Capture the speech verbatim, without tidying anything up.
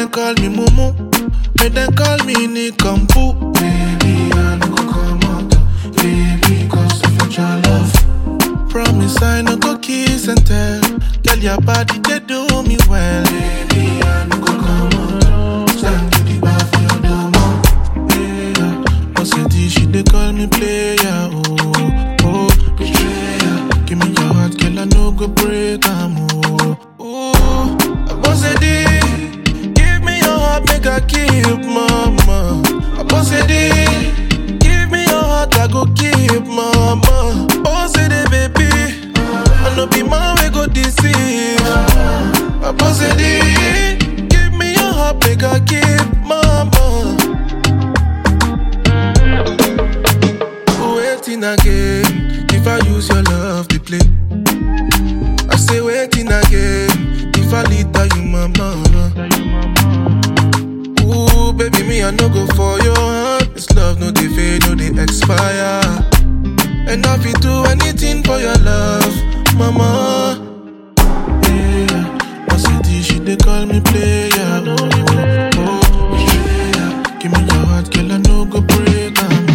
them call me Mumu, make them call me Nikampu. Baby, I no go come out, baby, cause of your love. Promise I no go kiss and tell. Girl, your body, they do me well. Baby, I no go come out. Stand to the bar for your domo. Yeah, what's it, she they call me player. Oh, oh, betrayer. Give me your heart, girl, I no go break. I'm oh, oh, what's it, give me your heart, make I keep mama. What's it, give me your heart, I go keep mama. What's it, baby? I no be man we go deceive. Papa said it, give me your heart, make I keep mama. Waiting again, if I use your love to play. I say waiting again, if I lead you mama. Ooh, baby, me I no go for your heart. This love no dey fade, no dey expire. And I feel do anything for your love, mama. Yeah, my city, she they call me player. Oh, oh, oh, yeah. Give me your heart, girl, I no go break.